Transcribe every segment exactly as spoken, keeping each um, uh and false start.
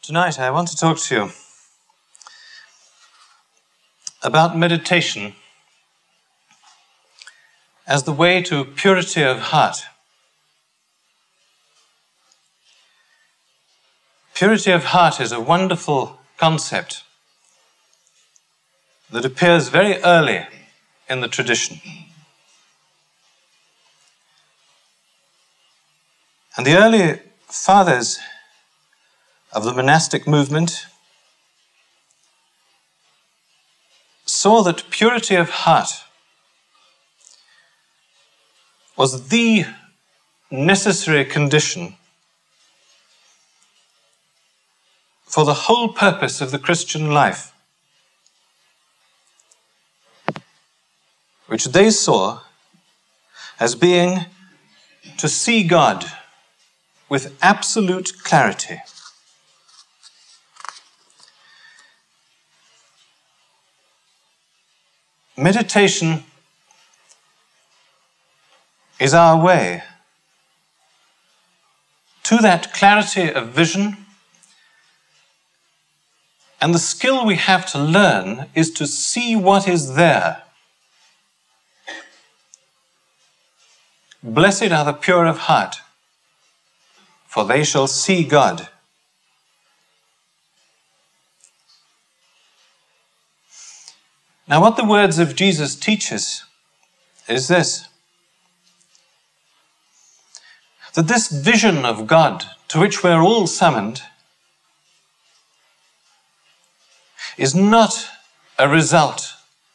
Tonight I want to talk to you about meditation as the way to purity of heart. Purity of heart is a wonderful concept that appears very early in the tradition. And the early fathers of the monastic movement saw that purity of heart was the necessary condition for the whole purpose of the Christian life, which they saw as being to see God with absolute clarity. Meditation is our way to that clarity of vision, and the skill we have to learn is to see what is there. Blessed are the pure of heart, for they shall see God. Now, what the words of Jesus teach us is this: that this vision of God to which we're all summoned is not a result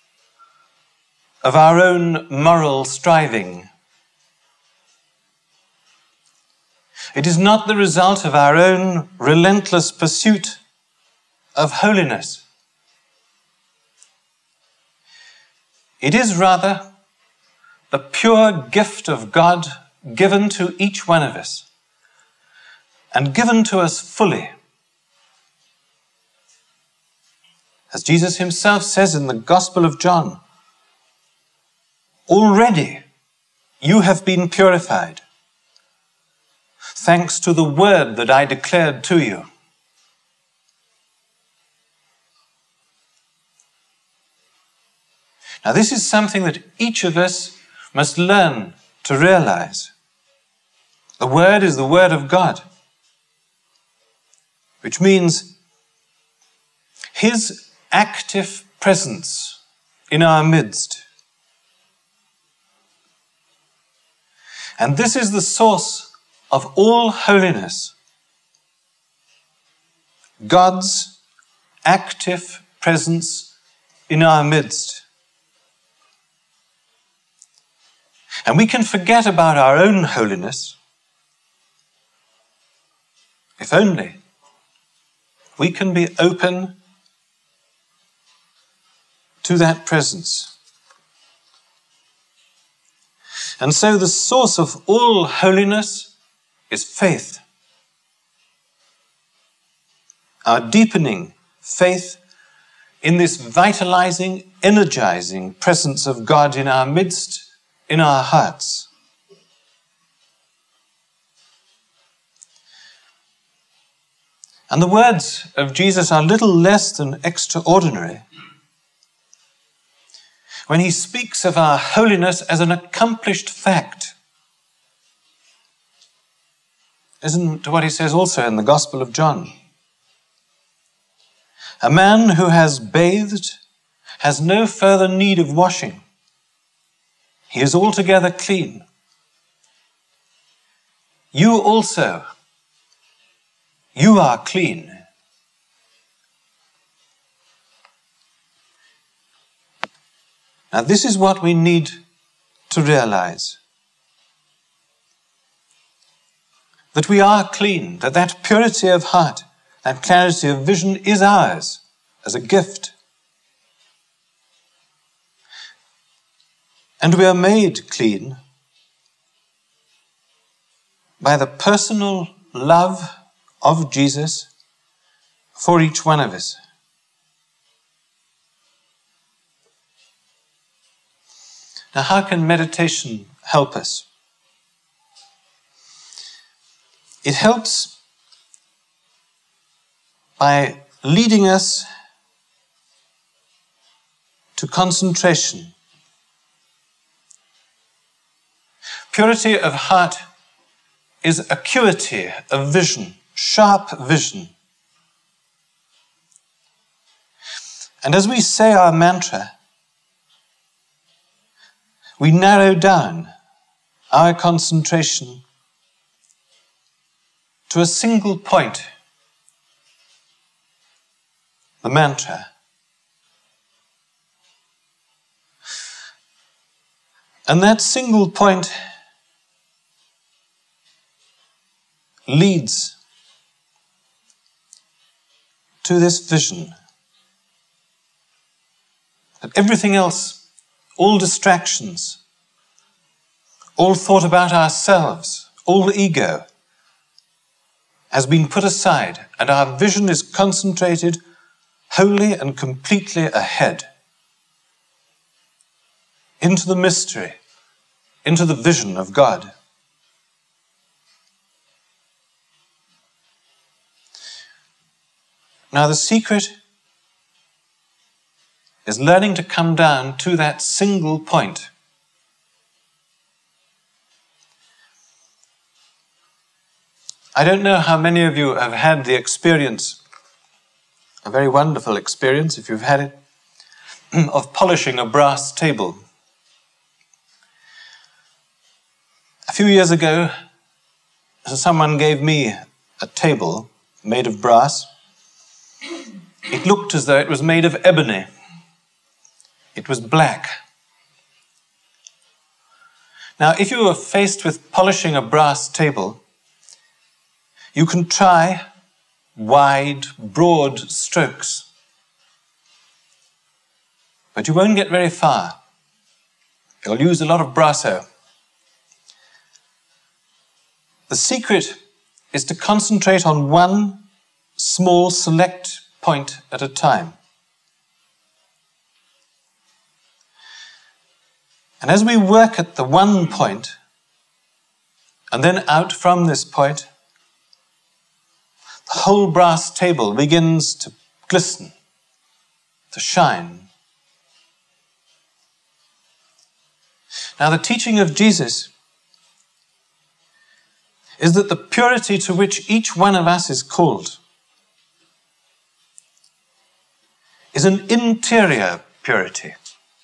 of our own moral striving. It is not the result of our own relentless pursuit of holiness. It is rather the pure gift of God given to each one of us, and given to us fully. As Jesus himself says in the Gospel of John, already you have been purified, thanks to the word that I declared to you. Now, this is something that each of us must learn to realize. The Word is the Word of God, which means His active presence in our midst. And this is the source of all holiness. God's active presence in our midst. And we can forget about our own holiness if only we can be open to that presence. And so the source of all holiness is faith. Our deepening faith in this vitalizing, energizing presence of God in our midst, in our hearts. And the words of Jesus are little less than extraordinary when he speaks of our holiness as an accomplished fact. Isn't what he says also in the Gospel of John? A man who has bathed has no further need of washing. He is altogether clean. You also, you are clean. Now, this is what we need to realize. That we are clean, that that purity of heart, that clarity of vision is ours as a gift. And we are made clean by the personal love of Jesus for each one of us. Now, how can meditation help us? It helps by leading us to concentration. Purity of heart is acuity of vision, sharp vision. And as we say our mantra, we narrow down our concentration to a single point, the mantra. And that single point leads to this vision. That everything else, all distractions, all thought about ourselves, all ego, has been put aside, and our vision is concentrated wholly and completely ahead, into the mystery, into the vision of God. Now the secret is learning to come down to that single point. I don't know how many of you have had the experience, a very wonderful experience if you've had it, of polishing a brass table. A few years ago, someone gave me a table made of brass. It looked as though it was made of ebony. It was black. Now, if you are faced with polishing a brass table, you can try wide, broad strokes, but you won't get very far. You'll use a lot of brasso. The secret is to concentrate on one small, select point at a time. And as we work at the one point, and then out from this point, the whole brass table begins to glisten, to shine. Now, the teaching of Jesus is that the purity to which each one of us is called is an interior purity.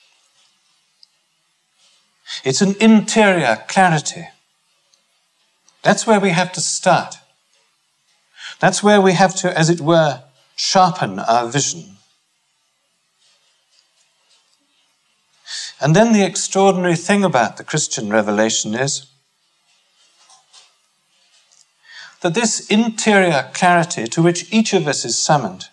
It's an interior clarity. That's where we have to start. That's where we have to, as it were, sharpen our vision. And then the extraordinary thing about the Christian revelation is that this interior clarity to which each of us is summoned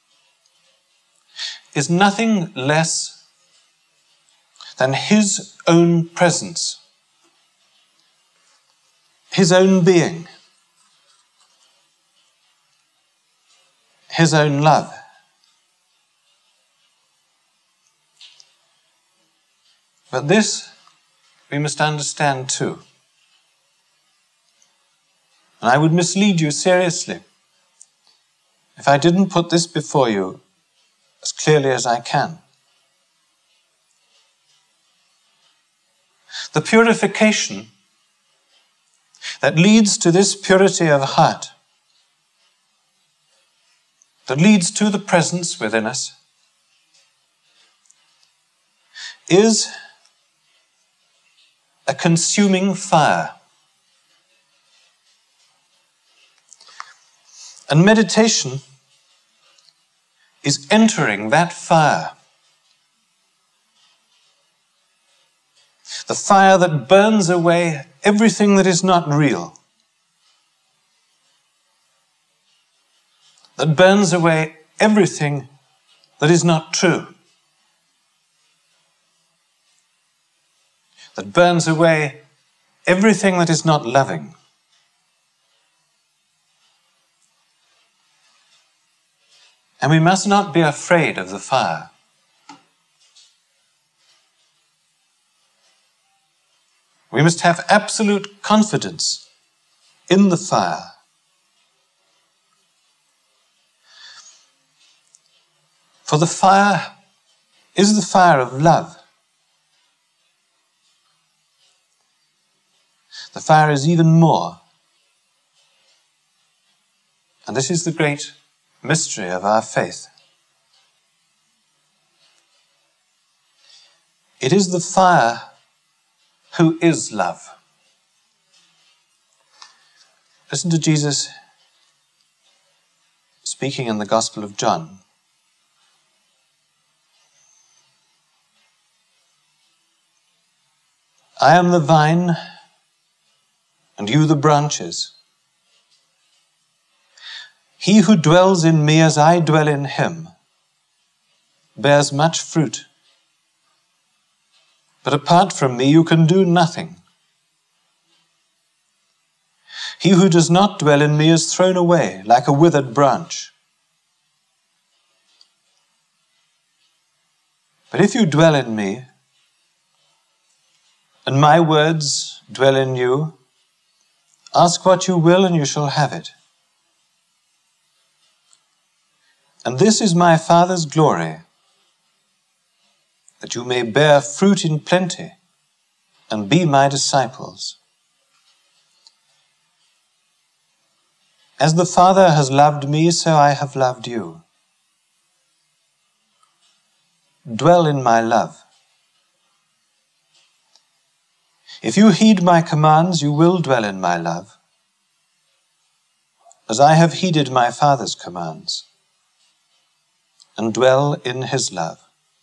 is nothing less than his own presence, his own being, his own love. But this we must understand too. And I would mislead you seriously if I didn't put this before you as clearly as I can. The purification that leads to this purity of heart, that leads to the presence within us, is a consuming fire. And meditation is entering that fire. The fire that burns away everything that is not real. That burns away everything that is not true. That burns away everything that is not loving. And we must not be afraid of the fire. We must have absolute confidence in the fire. For the fire is the fire of love. The fire is even more. And this is the great mystery of our faith. It is the fire who is love. Listen to Jesus speaking in the Gospel of John. I am the vine, and you the branches. He who dwells in me as I dwell in him bears much fruit. But apart from me you can do nothing. He who does not dwell in me is thrown away like a withered branch. But if you dwell in me, and my words dwell in you, ask what you will and you shall have it. And this is my Father's glory, that you may bear fruit in plenty and be my disciples. As the Father has loved me, so I have loved you. Dwell in my love. If you heed my commands, you will dwell in my love, as I have heeded my Father's commands, and dwell in his love.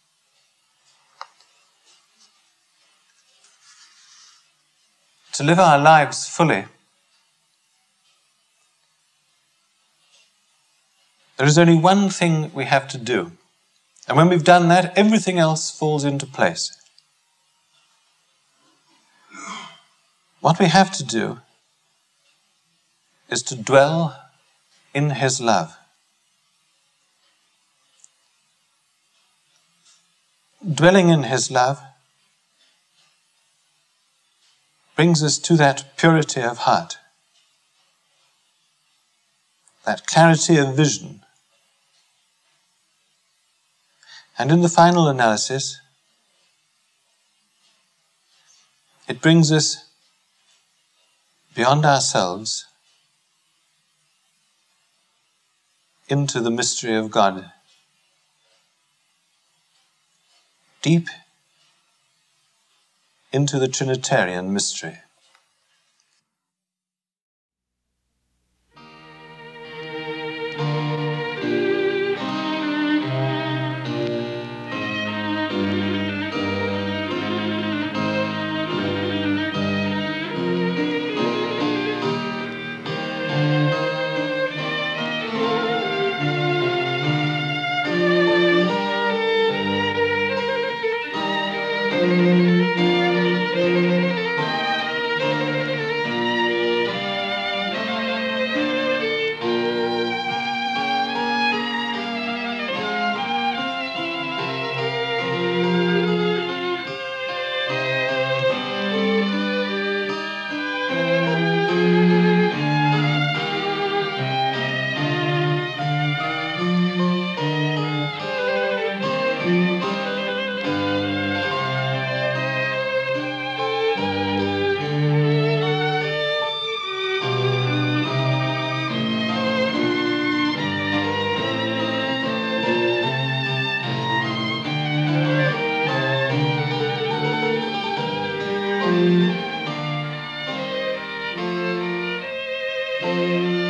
To live our lives fully, there is only one thing we have to do. And when we've done that, everything else falls into place. What we have to do is to dwell in his love. Dwelling in his love brings us to that purity of heart, that clarity of vision. And in the final analysis, it brings us beyond ourselves into the mystery of God, deep into the Trinitarian mystery. Thank you.